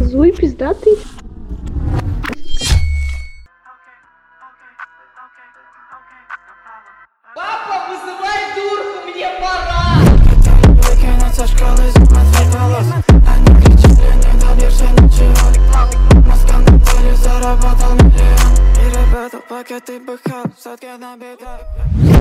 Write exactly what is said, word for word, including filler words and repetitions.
Злой, пиздатый. Папа, вызывай дурку, мне пора! Выкинуть со школы смотреть волос. Они кричали, не добьешься ничего. Москва на теле заработал миллион. И ребята, пока ты бухал, сотки набитых.